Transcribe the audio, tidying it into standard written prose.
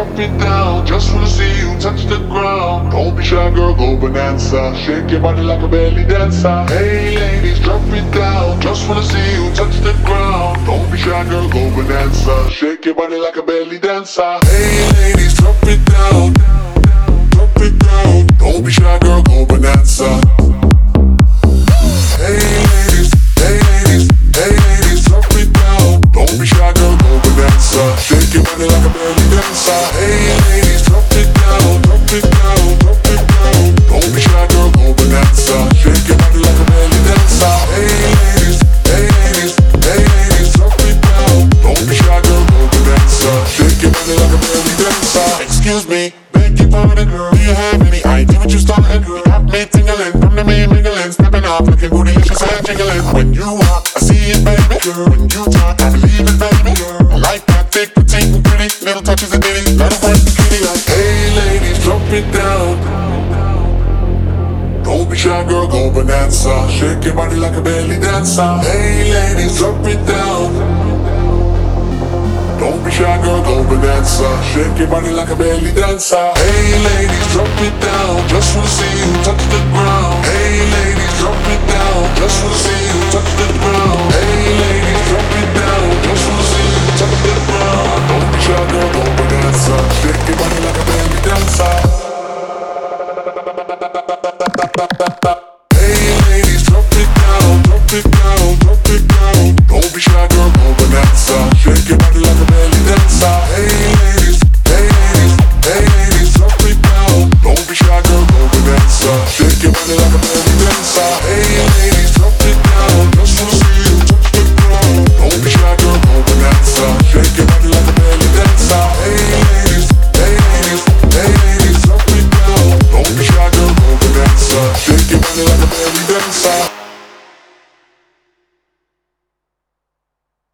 drop it down. Just wanna see you touch the ground. Don't be shy, girl, go bonanza. Shake your body like a belly dancer. Hey ladies, drop it down. Just wanna see you touch the ground. Don't be shy, girl, go bonanza. Shake your body like a belly dancer. Hey ladies, drop it down. Drop it down. Don't be shy, girl, go bonanza. Hey ladies, hey ladies, hey ladies, drop it down. Don't be shy, girl, go bonanza. Shake your body like a belly dancer. Hey ladies, drop it down, drop it down, drop it down. Don't be shy, girl, go bonanza. Shake your body like a belly dancer. Hey ladies, hey ladies, hey ladies, drop it down. Don't be shy, girl, go bonanza. Shake your body like a belly dancer. Excuse me, beg your pardon, girl. Do you have any idea what you started, girl? Got me tingling, from the me mingling, stepping off, looking bootylicious and jiggling. When you walk, I see it, baby, girl. When you talk, I believe it, baby, girl. I like that thick, petite, and pretty. Little touches of ditty, let it work the kitty like. Hey ladies, drop it down. Don't be shy, girl, go bonanza. Shake your body like a belly dancer. Hey ladies, drop it down. Don't be shy, girl, go bonanza. Shake your body like a belly dancer. Hey ladies, drop it down. Just wanna see you touch the ground. Hey ladies, drop it down. Just wanna see you touch the ground. Hey